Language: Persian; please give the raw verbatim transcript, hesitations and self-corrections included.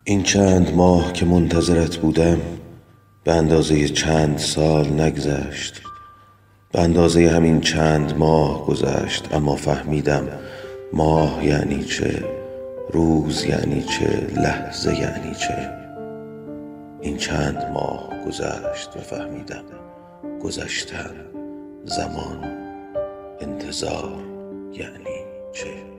این چند ماه که منتظرت بودم به اندازه چند سال نگذشت. به اندازه همین چند ماه گذشت، اما فهمیدم ماه یعنی چه، روز یعنی چه، لحظه یعنی چه. این چند ماه گذشت و فهمیدم گذشتن، زمان، انتظار یعنی چه.